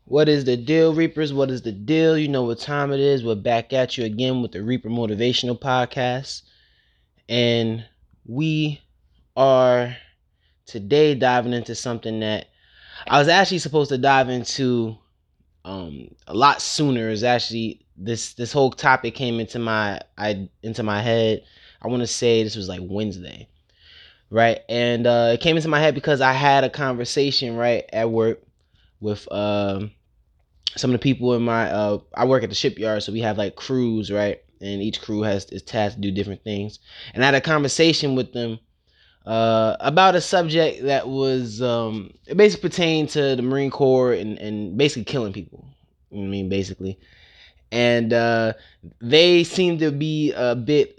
What is the deal, Reapers? What is the deal? You know what time it is. We're back at you again with the Reaper Motivational Podcast. And we are today diving into something that I was actually supposed to dive into a lot sooner. Is actually this whole topic came into my head. I want to say this was like Wednesday, right? And it came into my head because I had a conversation right at work with some of the people in my I work at the shipyard, so we have like crews, right? And each crew is tasked to do different things. And I had a conversation with them about a subject that was it basically pertained to the Marine Corps and basically killing people. You know what I mean, basically. And they seemed to be a bit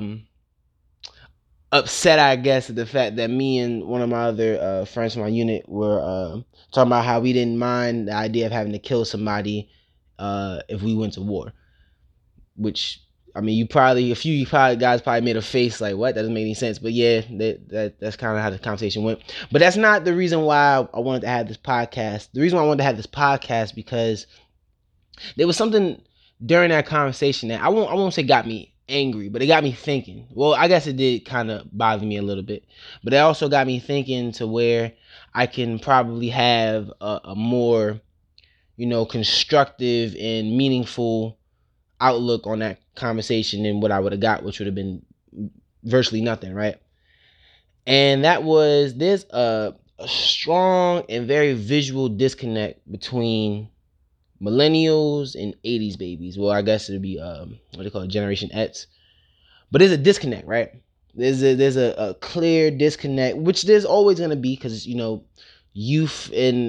upset, I guess, at the fact that me and one of my other friends from my unit were talking about how we didn't mind the idea of having to kill somebody if we went to war. Which, I mean, a few you guys probably made a face like, what? That doesn't make any sense. But yeah, that's kind of how the conversation went. But that's not the reason why I wanted to have this podcast. The reason why I wanted to have this podcast because there was something during that conversation that I won't say got me angry, but it got me thinking. Well, I guess it did kind of bother me a little bit, but it also got me thinking to where I can probably have a more, constructive and meaningful outlook on that conversation than what I would have got, which would have been virtually nothing, right? And that was there's a strong and very visual disconnect between millennials and 80s babies. Well, I guess it'd be what they call it, Generation X. But there's a disconnect, right? There's a clear disconnect, which there's always gonna be because youth and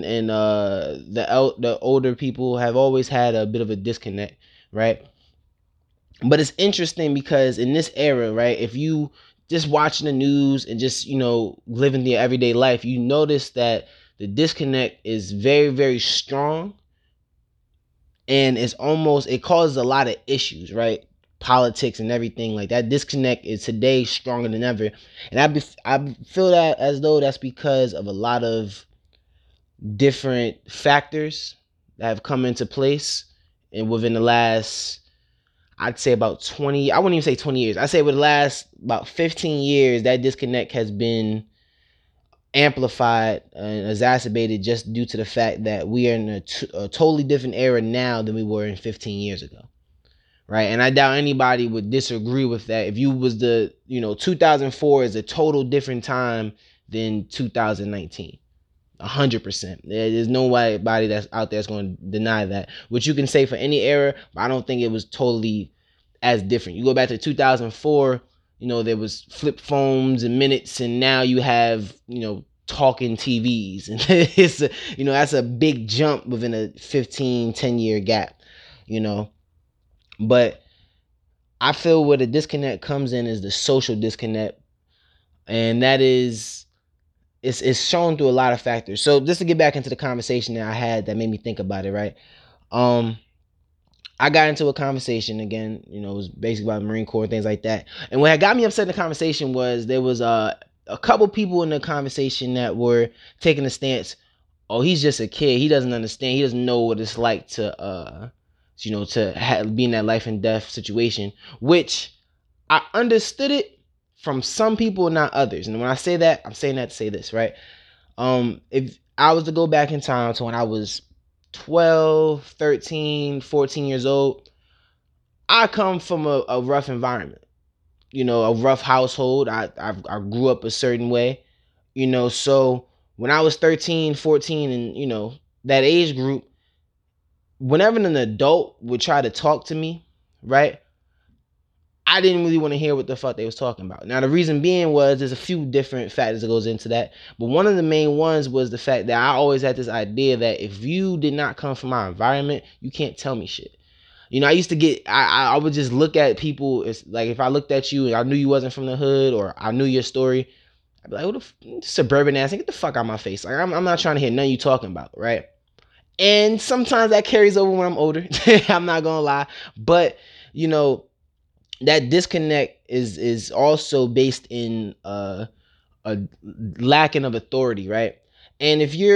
the older people have always had a bit of a disconnect, right? But it's interesting because in this era, right, if you just watching the news and just living their everyday life, you notice that the disconnect is very, very strong, and it causes a lot of issues, right? Politics and everything like that. Disconnect is today stronger than ever, and I feel that as though that's because of a lot of different factors that have come into place, and within the last, I'd say about 20, I wouldn't even say 20 years. I'd say with the last about 15 years, that disconnect has been amplified and exacerbated just due to the fact that we are in a totally different era now than we were in 15 years ago. Right. And I doubt anybody would disagree with that. If you was 2004 is a total different time than 2019. 100%. There's nobody that's out there that's going to deny that. Which you can say for any era, but I don't think it was totally as different. You go back to 2004, there was flip phones and minutes, and now you have, talking TVs. And it's that's a big jump within a 10-year gap, But I feel where the disconnect comes in is the social disconnect. And that is it's shown through a lot of factors. So just to get back into the conversation that I had that made me think about it, right? I got into a conversation again, it was basically about the Marine Corps and things like that. And what had got me upset in the conversation was there was a couple people in the conversation that were taking a stance, oh, he's just a kid. He doesn't understand. He doesn't know what it's like to, be in that life and death situation, which I understood it from some people, not others. And when I say that, I'm saying that to say this, right? If I was to go back in time to when I was 12, 13, 14 years old, I come from a rough environment, a rough household. I grew up a certain way, so when I was 13, 14, and, that age group, whenever an adult would try to talk to me, right, I didn't really want to hear what the fuck they was talking about. Now, the reason being was there's a few different factors that goes into that. But one of the main ones was the fact that I always had this idea that if you did not come from my environment, you can't tell me shit. I used to I would just look at people. It's like if I looked at you and I knew you wasn't from the hood or I knew your story, I'd be like, what the suburban ass, get the fuck out of my face. Like, I'm not trying to hear nothing you talking about, right? And sometimes that carries over when I'm older. I'm not going to lie. But, that disconnect is also based in a lacking of authority, right? And if you're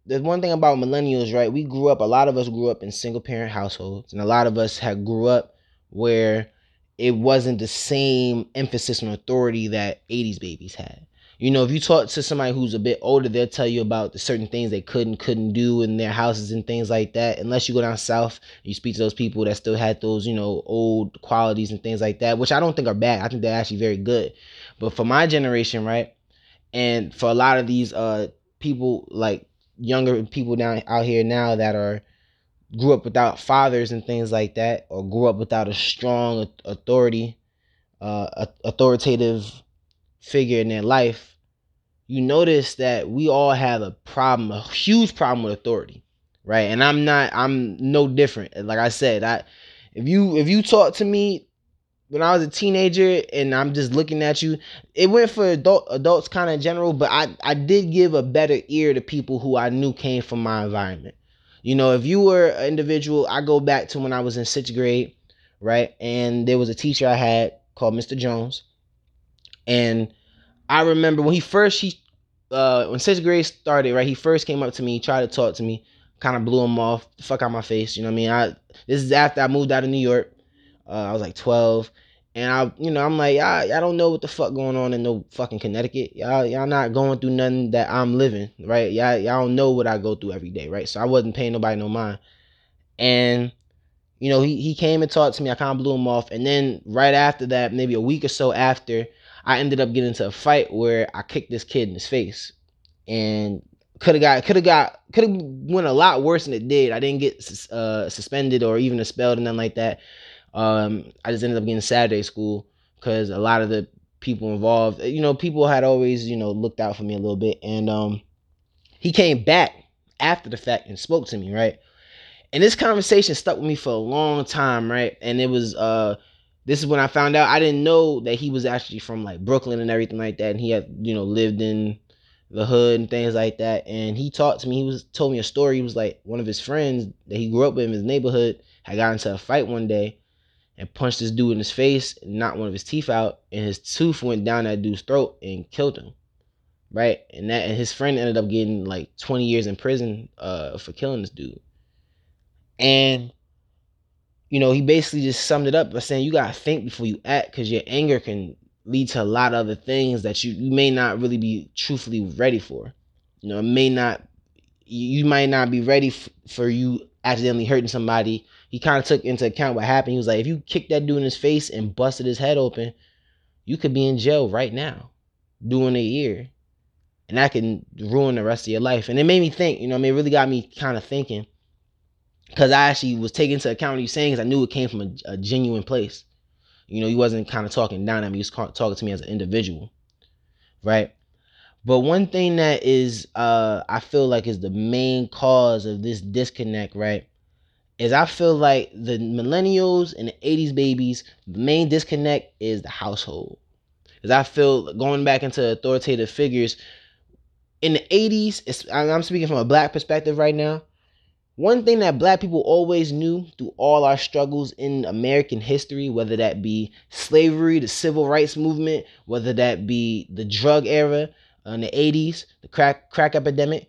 the one thing about millennials, right? A lot of us grew up in single parent households, and a lot of us had grew up where it wasn't the same emphasis on authority that 80s babies had. You know, if you talk to somebody who's a bit older, they'll tell you about the certain things they couldn't do in their houses and things like that. Unless you go down south, you speak to those people that still had those, old qualities and things like that, which I don't think are bad. I think they're actually very good. But for my generation, right, and for a lot of these people, like younger people down out here now that are grew up without fathers and things like that, or grew up without a strong authoritative figure in their life, you notice that we all have a huge problem with authority, right? And I'm no different. Like I said, if you talk to me when I was a teenager and I'm just looking at you, it went for adults kind of general, but I did give a better ear to people who I knew came from my environment. You know, if you were an individual, I go back to when I was in 6th grade, right? And there was a teacher I had called Mr. Jones. And I remember when when 6th grade started, right? He first came up to me, tried to talk to me, kind of blew him off, the fuck out my face. You know what I mean? This is after I moved out of New York. I was like 12. And I'm like, y'all don't know what the fuck going on in no fucking Connecticut. Y'all not going through nothing that I'm living, right? Y'all don't know what I go through every day, right? So I wasn't paying nobody no mind. And he came and talked to me. I kind of blew him off. And then right after that, maybe a week or so after, I ended up getting into a fight where I kicked this kid in his face, and could have went a lot worse than it did. I didn't get suspended or even expelled or nothing like that. I just ended up getting Saturday school because a lot of the people involved, people had always, looked out for me a little bit. And he came back after the fact and spoke to me, right? And this conversation stuck with me for a long time, right? And it was this is when I found out. I didn't know that he was actually from like Brooklyn and everything like that, and he had lived in the hood and things like that. And he talked to me. Told me a story. He was like, one of his friends that he grew up with in his neighborhood had got into a fight one day and punched this dude in his face, knocked one of his teeth out, and his tooth went down that dude's throat and killed him, right? And his friend ended up getting like 20 years in prison for killing this dude. And he basically just summed it up by saying you gotta think before you act, because your anger can lead to a lot of other things that you may not really be truthfully ready for. You might not be ready for you accidentally hurting somebody. He kind of took into account what happened. He was like, if you kicked that dude in his face and busted his head open, you could be in jail right now doing a year, and that can ruin the rest of your life. And it made me think, it really got me kind of thinking, because I actually was taking into account what he was saying, because I knew it came from a genuine place. He wasn't kind of talking down at me. He was talking to me as an individual, right? But one thing that is, I feel like is the main cause of this disconnect, right, is I feel like the millennials and the 80s babies, the main disconnect is the household. Because I feel, going back into authoritative figures, in the 80s, I'm speaking from a black perspective right now, one thing that black people always knew through all our struggles in American history, whether that be slavery, the civil rights movement, whether that be the drug era in the 80s, the crack epidemic,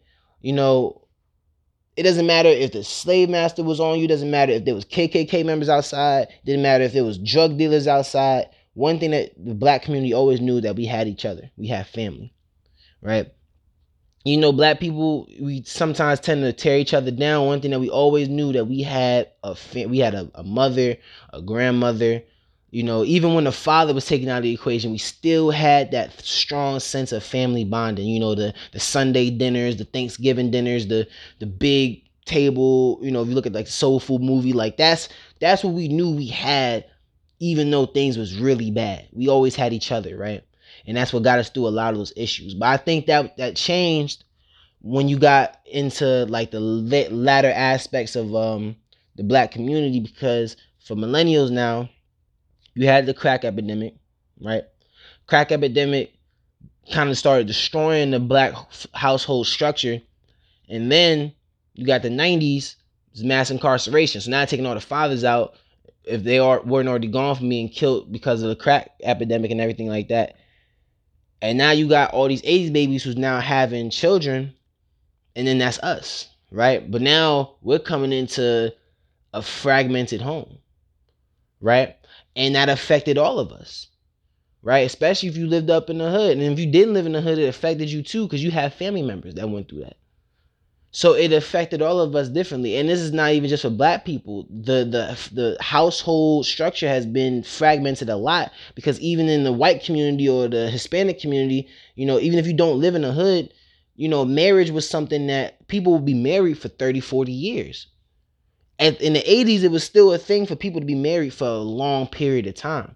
it doesn't matter if the slave master was on you, doesn't matter if there was KKK members outside, didn't matter if there was drug dealers outside. One thing that the black community always knew, that we had each other. We had family, right? Black people, we sometimes tend to tear each other down. One thing that we always knew, that we had a mother, a grandmother. Even when the father was taken out of the equation, we still had that strong sense of family bonding. The Sunday dinners, the Thanksgiving dinners, the big table. If you look at like the soul food movie, like that's what we knew we had, even though things was really bad. We always had each other, right? And that's what got us through a lot of those issues. But I think that changed when you got into like the latter aspects of the black community, because for millennials now, you had the crack epidemic, right? Crack epidemic kind of started destroying the black household structure. And then you got the 90s, mass incarceration. So now taking all the fathers out, if they weren't already gone from being killed because of the crack epidemic and everything like that. And now you got all these 80s babies who's now having children, And then that's us, right? But now we're coming into a fragmented home, right? And that affected all of us, right? Especially if you lived up in the hood. And if you didn't live in the hood, it affected you too, because you have family members that went through that. So it affected all of us differently. And this is not even just for black people. The household structure has been fragmented a lot, because even in the white community or the Hispanic community, even if you don't live in the hood, marriage was something that people would be married for 30, 40 years. And in the 80s, it was still a thing for people to be married for a long period of time.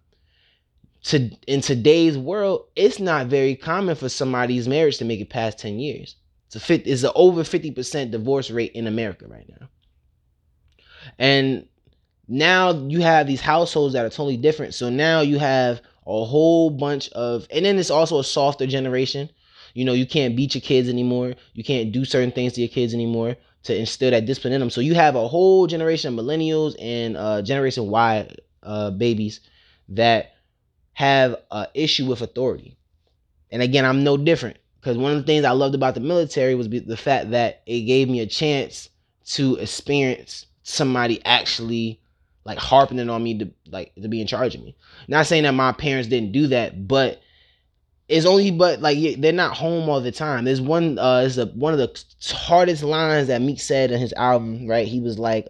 In today's world, it's not very common for somebody's marriage to make it past 10 years. It's an over 50% divorce rate in America right now. And now you have these households that are totally different. So now you have a whole bunch of, and then it's also a softer generation. You can't beat your kids anymore. You can't do certain things to your kids anymore to instill that discipline in them. So you have a whole generation of millennials and Generation Y babies that have an issue with authority. And again, I'm no different. Because one of the things I loved about the military was the fact that it gave me a chance to experience somebody actually like harping on me to be in charge of me. Not saying that my parents didn't do that, but they're not home all the time. There's one one of the hardest lines that Meek said in his album, right? He was like,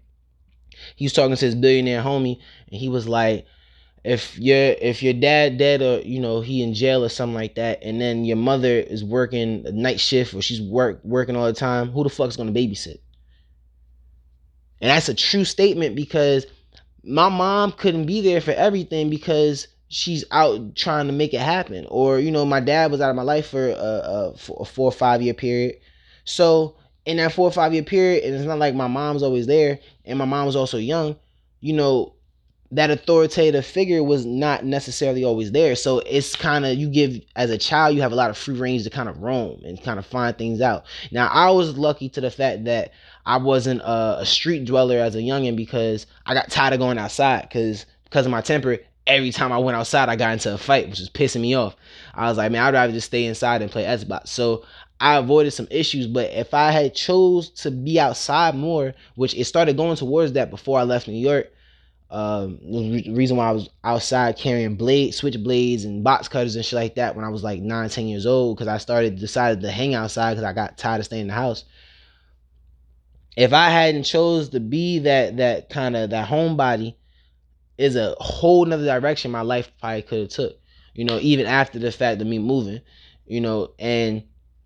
he was talking to his billionaire homie, and he was like, if your dad dead, or he in jail or something like that, and then your mother is working a night shift, or she's working all the time, who the fuck's gonna babysit? And that's a true statement, because my mom couldn't be there for everything because she's out trying to make it happen. Or my dad was out of my life for a 4 or 5 year period. So in that 4 or 5 year period, and it's not like my mom's always there, and my mom was also young, that authoritative figure was not necessarily always there. So it's kind of, as a child, you have a lot of free range to kind of roam and kind of find things out. Now, I was lucky to the fact that I wasn't a street dweller as a youngin', because I got tired of going outside because of my temper. Every time I went outside, I got into a fight, which was pissing me off. I was like, man, I'd rather just stay inside and play Xbox. So I avoided some issues. But if I had chose to be outside more, which it started going towards that before I left New York, the reason why I was outside carrying switchblades and box cutters and shit like that when I was like 9-10 years old, because I decided to hang outside because I got tired of staying in the house. If I hadn't chose to be that kind of that homebody, is a whole nother direction my life probably could have took, even after the fact of me moving, and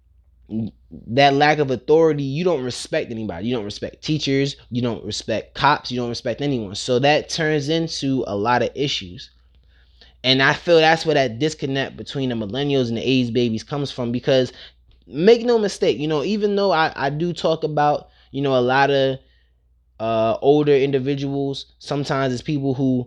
that lack of authority, you don't respect anybody. You don't respect teachers, you don't respect cops, you don't respect anyone. So that turns into a lot of issues. And I feel that's where that disconnect between the millennials and the 80s babies comes from, because make no mistake, even though I do talk about, a lot of older individuals, sometimes it's people who,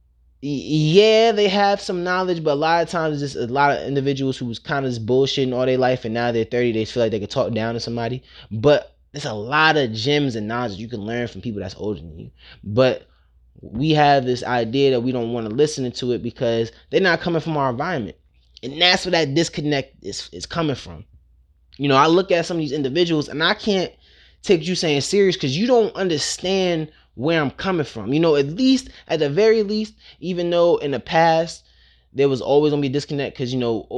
they have some knowledge, but a lot of times it's just a lot of individuals who was kind of just bullshitting all their life, and now they're 30, they feel like they could talk down to somebody. But there's a lot of gems and knowledge you can learn from people that's older than you. But we have this idea that we don't want to listen to it because they're not coming from our environment. And that's where that disconnect is coming from. I look at some of these individuals and I can't take you saying serious because you don't understand where I'm coming from. At the very least, even though in the past there was always gonna be a disconnect, because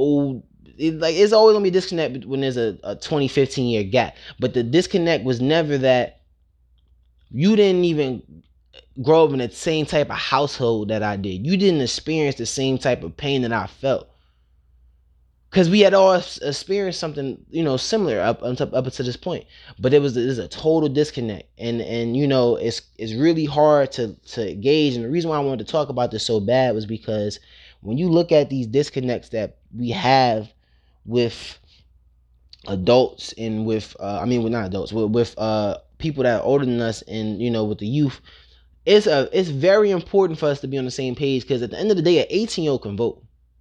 it's always gonna be a disconnect when there's a 20-15 year gap. But the disconnect was never that you didn't even grow up in the same type of household that I did. You didn't experience the same type of pain that I felt. Because we had all experienced something, similar up until this point. But there's a total disconnect. And it's really hard to gauge. And the reason why I wanted to talk about this so bad was because when you look at these disconnects that we have with adults and with, not adults, with people that are older than us and, with the youth, it's very important for us to be on the same page, because at the end of the day, an 18-year-old can vote.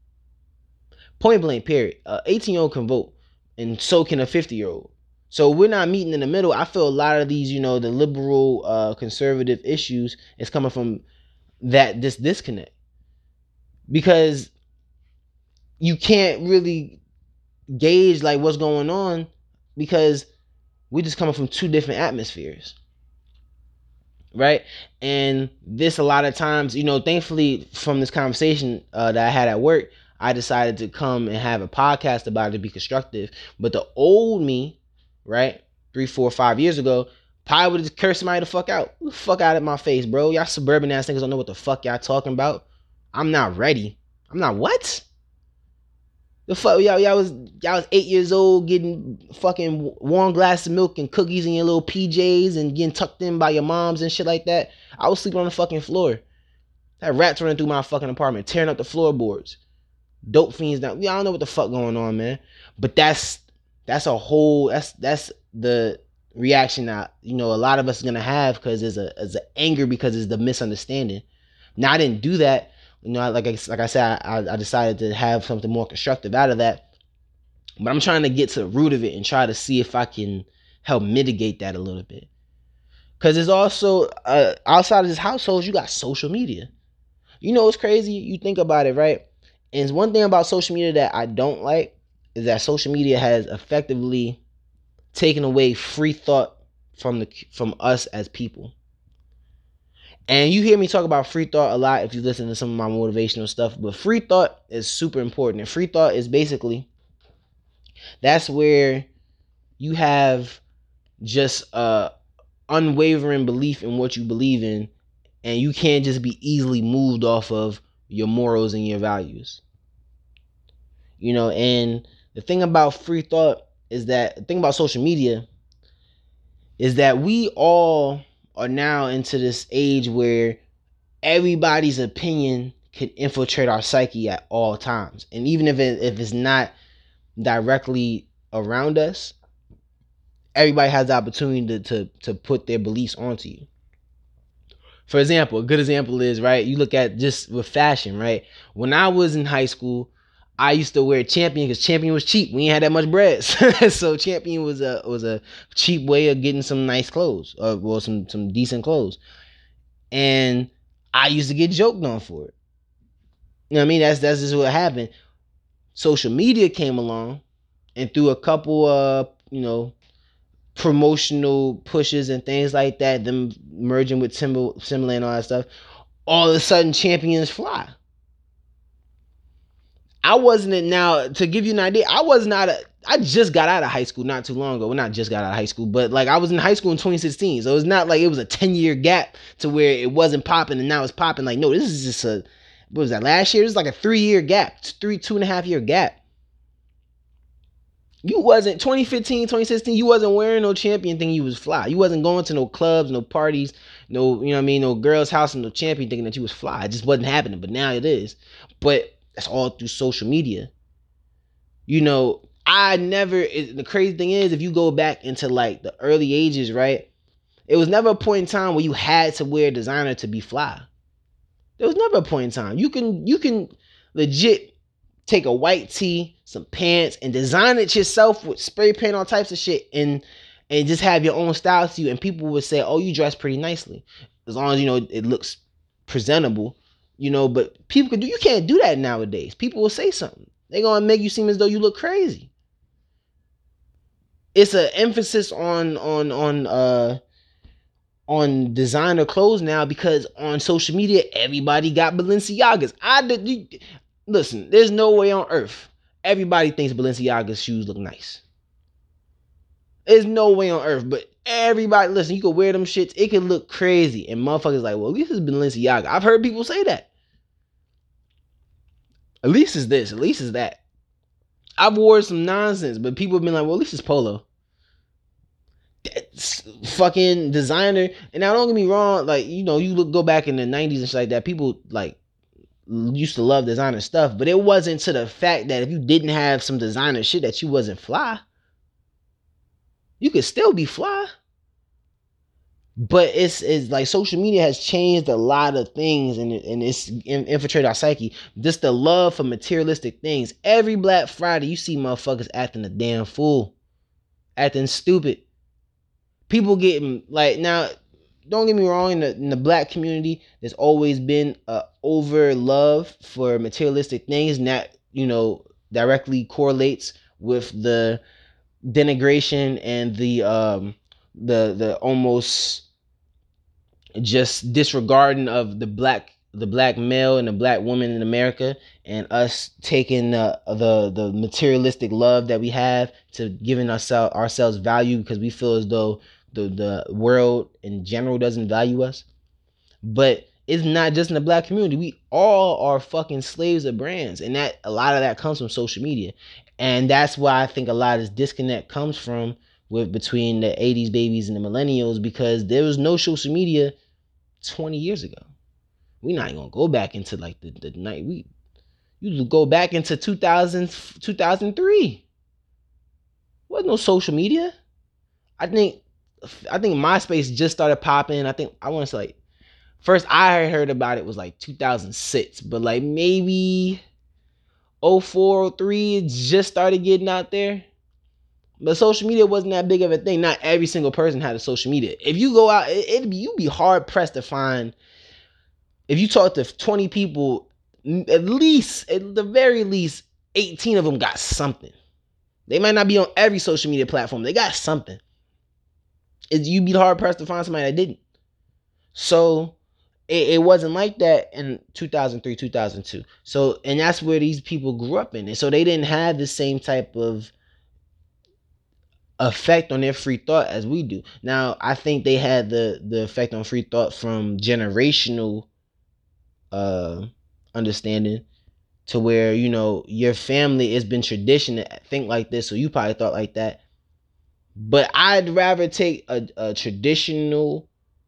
Point blank, period. 18-year-old can vote, and so can a 50-year-old. So we're not meeting in the middle. I feel a lot of these, the liberal, conservative issues is coming from this disconnect, because you can't really gauge like what's going on, because We just coming from two different atmospheres, right? And this, a lot of times, thankfully from this conversation that I had at work, I decided to come and have a podcast about it to be constructive. But the old me, right, 3, 4, 5 years ago, probably would have cursed somebody the fuck out. The fuck out of my face, bro. Y'all suburban ass niggas don't know what the fuck y'all talking about. I'm not ready. I'm not what? The fuck, y'all was 8 years old, getting fucking warm glass of milk and cookies in your little PJs and getting tucked in by your moms and shit like that. I was sleeping on the fucking floor. Had rats running through my fucking apartment, tearing up the floorboards. Dope fiends down. I don't know what the fuck going on, man. But that's the reaction that a lot of us are gonna have, because there's a anger, because it's the misunderstanding. Now I didn't do that. Like I said, I decided to have something more constructive out of that. But I'm trying to get to the root of it and try to see if I can help mitigate that a little bit. Because there's also, outside of this household, you got social media. It's crazy. You think about it, right? And one thing about social media that I don't like is that social media has effectively taken away free thought from us as people. And you hear me talk about free thought a lot if you listen to some of my motivational stuff. But free thought is super important. And free thought is basically, that's where you have just unwavering belief in what you believe in. And you can't just be easily moved off of your morals and your values. And the thing about free thought is that, the thing about social media is that we all are now into this age where everybody's opinion can infiltrate our psyche at all times. And even if it's not directly around us, everybody has the opportunity to put their beliefs onto you. For example, a good example is, right, you look at just with fashion, right? When I was in high school, I used to wear Champion because Champion was cheap. We ain't had that much bread. So Champion was a cheap way of getting some nice clothes, or some decent clothes. And I used to get joked on for it. You know what I mean? That's just what happened. Social media came along, and through a couple promotional pushes and things like that, them merging with Timberland and all that stuff, all of a sudden Champions fly. To give you an idea, I just got out of high school not too long ago. Well, not just got out of high school, but I was in high school in 2016. So it's not like it was a 10-year gap to where it wasn't popping and now it's popping. No, this is just what was that, last year? This is like a 3-year gap, 2.5-year gap. You wasn't, 2015, 2016, you wasn't wearing no Champion thinking you was fly. You wasn't going to no clubs, no parties, no girl's house and no Champion thinking that you was fly. It just wasn't happening, but now it is. But that's all through social media. The crazy thing is, if you go back into the early ages, right, it was never a point in time where you had to wear designer to be fly. There was never a point in time. You can legit take a white tee, some pants, and design it yourself with spray paint, all types of shit, and just have your own style to you, and people would say, oh, you dress pretty nicely, as long as it looks presentable. But people you can't do that nowadays. People will say something. They're gonna make you seem as though you look crazy. It's an emphasis on designer clothes now, because on social media everybody got Balenciagas. Listen, there's no way on earth everybody thinks Balenciaga's shoes look nice. There's no way on earth, but everybody, listen, you could wear them shits, it could look crazy, and motherfuckers like, well, at least it's Balenciaga. I've heard people say that. At least it's this, at least it's that. I've worn some nonsense, but people have been like, well, at least it's Polo. That's fucking designer. And now don't get me wrong, go back in the 90s and shit like that, people used to love designer stuff, but it wasn't to the fact that if you didn't have some designer shit that you wasn't fly. You could still be fly. But it's like social media has changed a lot of things, and it's infiltrated our psyche. Just the love for materialistic things. Every Black Friday, you see motherfuckers acting a damn fool, acting stupid. People getting now. Don't get me wrong. In the Black community, there's always been a over love for materialistic things, and that directly correlates with the denigration and the almost just disregarding of the black male and the black woman in America, and us taking the materialistic love that we have to giving ourselves value because we feel as though the world in general doesn't value us. But it's not just in the black community. We all are fucking slaves of brands, and that a lot of that comes from social media, and that's why I think a lot of this disconnect comes from with between the 80s babies and the millennials, because there was no social media 20 years ago. We're not gonna go back into like the night you go back into 2000 2003. Wasn't no social media. I think MySpace just started popping. I want to say like first I heard about it was like 2006, but like maybe 04, 03 it just started getting out there. But social media wasn't that big of a thing. Not every single person had a social media. If you go out, you'd be hard pressed to find. If you talk to 20 people, at the very least, 18 of them got something. They might not be on every social media platform. They got something. You'd be hard pressed to find somebody that didn't. So it wasn't like that in 2003, 2002. So, and that's where these people grew up in. And so they didn't have the same type of effect on their free thought as we do. Now, I think they had the effect on free thought from generational understanding, to where, you know, your family has been tradition to think like this, so you probably thought like that. But I'd rather take a traditional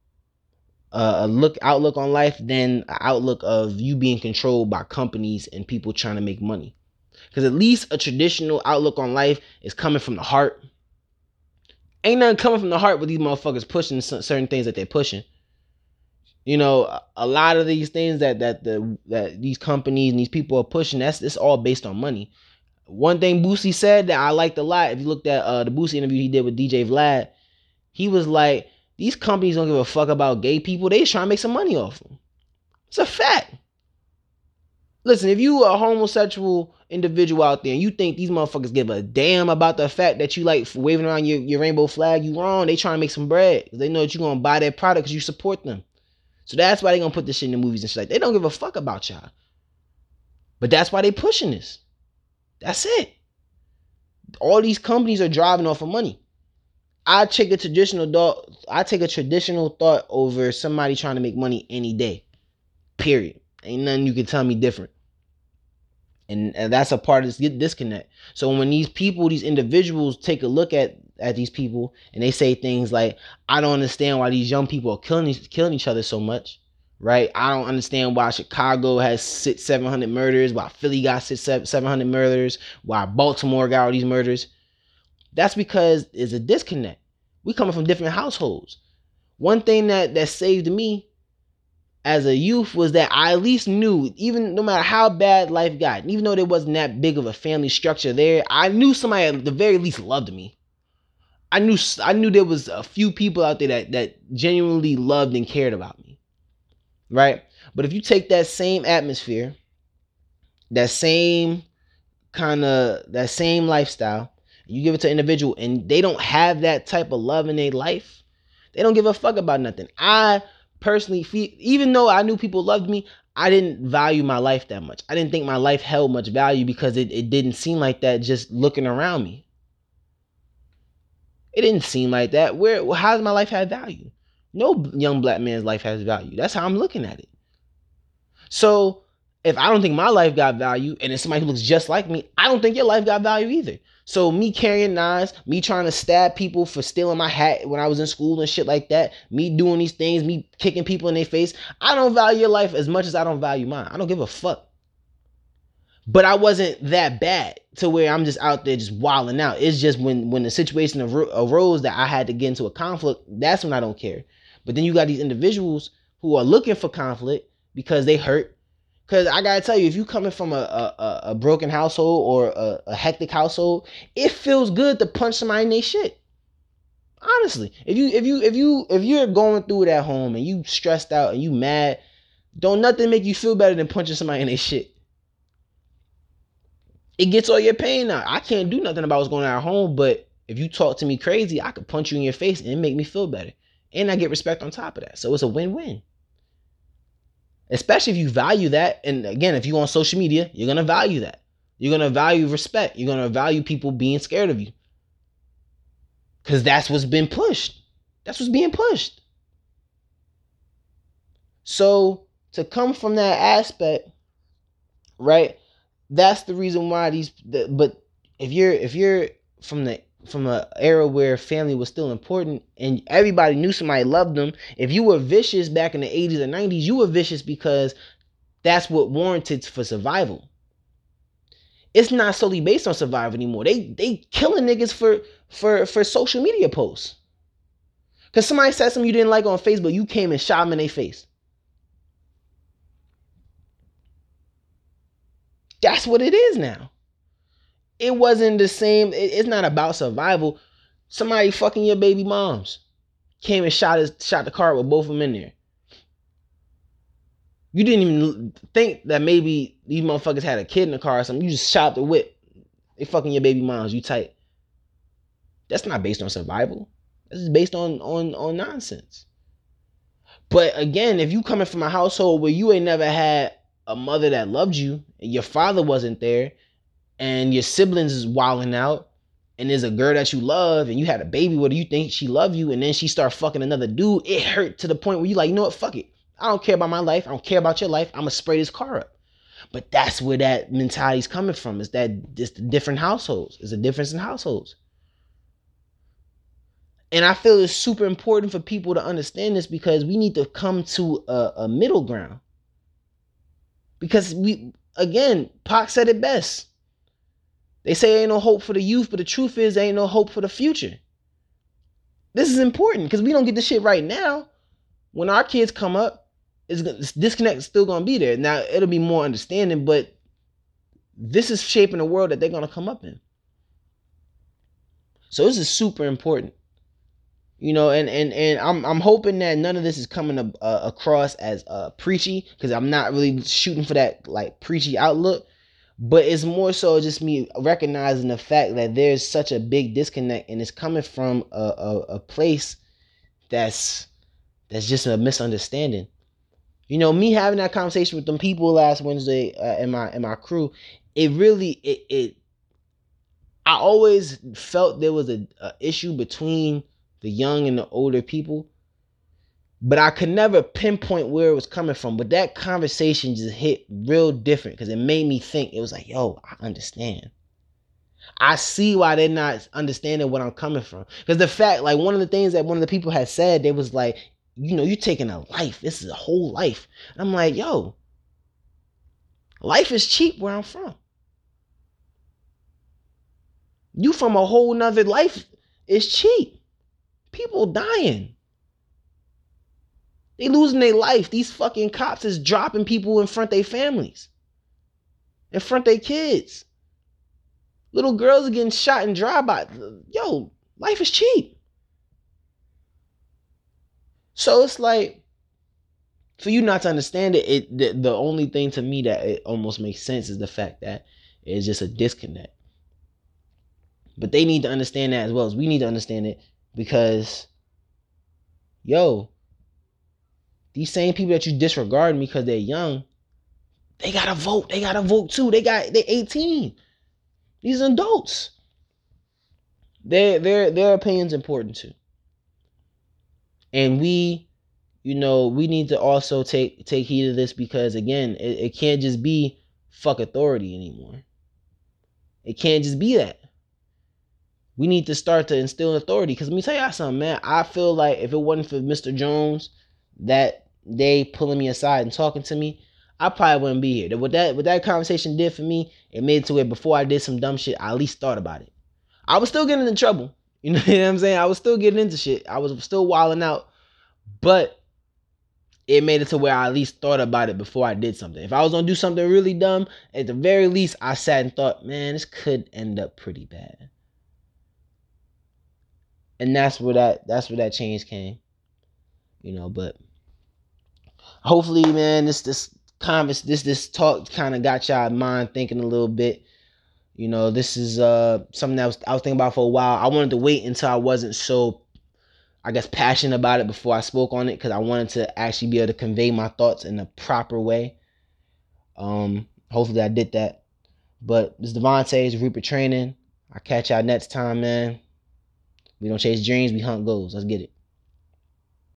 outlook on life than an outlook of you being controlled by companies and people trying to make money. Because at least a traditional outlook on life is coming from the heart. Ain't nothing coming from the heart with these motherfuckers pushing certain things that they're pushing. You know, a lot of these things that these companies and these people are pushing, it's all based on money. One thing Boosie said that I liked a lot, if you looked at the Boosie interview he did with DJ Vlad, he was like, these companies don't give a fuck about gay people. They just trying to make some money off them. It's a fact. Listen, if you are a homosexual individual out there and you think these motherfuckers give a damn about the fact that you like waving around your rainbow flag, you wrong. They trying to make some bread because they know that you're going to buy their product because you support them. So that's why they going to put this shit in the movies and shit. Like, they don't give a fuck about y'all. But that's why they pushing this. That's it. All these companies are driving off of money. I take a traditional thought over somebody trying to make money any day. Period. Ain't nothing you can tell me different. And that's a part of this disconnect. So when these individuals take a look at these people and they say things like, I don't understand why these young people are killing each other so much, right? I don't understand why Chicago has 700 murders, why Philly got 700 murders, why Baltimore got all these murders. That's because there's a disconnect. We coming from different households. One thing that saved me as a youth was that I at least knew, even no matter how bad life got, and even though there wasn't that big of a family structure there, I knew somebody at the very least loved me. I knew there was a few people out there that genuinely loved and cared about me. Right? But if you take that same atmosphere, that same lifestyle, you give it to an individual and they don't have that type of love in their life, they don't give a fuck about nothing. I personally feel, even though I knew people loved me, I didn't value my life that much. I didn't think my life held much value because it didn't seem like that just looking around me. It didn't seem like that. How does my life have value? No young black man's life has value. That's how I'm looking at it. So if I don't think my life got value and it's somebody who looks just like me, I don't think your life got value either. So me carrying knives, me trying to stab people for stealing my hat when I was in school and shit like that, me doing these things, me kicking people in their face, I don't value your life as much as I don't value mine. I don't give a fuck. But I wasn't that bad to where I'm just out there just wilding out. It's just when the situation arose that I had to get into a conflict, that's when I don't care. But then you got these individuals who are looking for conflict because they hurt. Because I gotta tell you, if you coming from a broken household or a hectic household, it feels good to punch somebody in their shit. Honestly, if you're going through it at home and you stressed out and you mad, don't nothing make you feel better than punching somebody in their shit. It gets all your pain out. I can't do nothing about what's going on at home, but If you talk to me crazy, I could punch you in your face and it make me feel better. And I get respect on top of that. So it's a win-win. Especially if you value that. And again, if you on social media, you're going to value that. You're going to value respect. You're going to value people being scared of you. Because that's what's been pushed. That's what's being pushed. So to come from that aspect, right? That's the reason why but if you're from an era where family was still important and everybody knew somebody loved them, if you were vicious back in the 80s or 90s, you were vicious because that's what warranted for survival. It's not solely based on survival anymore. They killing niggas for social media posts. Because somebody said something you didn't like on Facebook, you came and shot them in their face. That's what it is now. It wasn't the same. It's not about survival. Somebody fucking your baby moms came and shot the car with both of them in there. You didn't even think that maybe these motherfuckers had a kid in the car or something. You just shot the whip. They fucking your baby moms. You tight. That's not based on survival. This is based on nonsense. But again, if you coming from a household where you ain't never had a mother that loved you, and your father wasn't there, and your siblings is wilding out, and there's a girl that you love, and you had a baby with her, you think she love you, and then she start fucking another dude, it hurt to the point where you like, you know what, fuck it. I don't care about my life. I don't care about your life. I'm going to spray this car up. But that's where that mentality is coming from. Is that it's the different households. There's a difference in households. And I feel it's super important for people to understand this because we need to come to a middle ground. Because Pac said it best. They say ain't no hope for the youth, but the truth is there ain't no hope for the future. This is important because we don't get this shit right now. When our kids come up, this disconnect is still going to be there. Now, it'll be more understanding, but this is shaping the world that they're going to come up in. So this is super important. You know, and I'm hoping that none of this is coming across as preachy, because I'm not really shooting for that like preachy outlook, but it's more so just me recognizing the fact that there's such a big disconnect, and it's coming from a place that's just a misunderstanding. You know, me having that conversation with them people last Wednesday in my crew, I always felt there was a issue between the young and the older people, but I could never pinpoint where it was coming from. But that conversation just hit real different because it made me think. It was like, yo, I understand. I see why they're not understanding what I'm coming from. Because the fact, like, one of the things that one of the people had said, they was like, you know, you're taking a life. This is a whole life. And I'm like, yo, life is cheap where I'm from. You from a whole nother life is cheap. People dying. They losing their life. These fucking cops is dropping people in front of their families. In front of their kids. Little girls are getting shot in drive-by. Yo, life is cheap. So it's like, for you not to understand it, the only thing to me that it almost makes sense is the fact that it's just a disconnect. But they need to understand that as well as we need to understand it, because, yo, these same people that you disregard because they're young, they gotta vote. They gotta vote too. They're 18. These are adults. Their opinion's important too. And we need to also take heed of this, because again, it can't just be fuck authority anymore. It can't just be that. We need to start to instill authority. Because let me tell y'all something, man. I feel like if it wasn't for Mr. Jones that day pulling me aside and talking to me, I probably wouldn't be here. What that conversation did for me, it made it to where before I did some dumb shit, I at least thought about it. I was still getting in trouble. You know what I'm saying? I was still getting into shit. I was still wilding out. But it made it to where I at least thought about it before I did something. If I was going to do something really dumb, at the very least, I sat and thought, man, this could end up pretty bad. And that's where that change came. You know, but hopefully, man, this talk kind of got y'all mind thinking a little bit. You know, this is something that I was thinking about for a while. I wanted to wait until I wasn't so, I guess, passionate about it before I spoke on it, because I wanted to actually be able to convey my thoughts in a proper way. Hopefully I did that. But this is Devontae, it's Rupert Training. I'll catch y'all next time, man. We don't chase dreams, we hunt goals. Let's get it.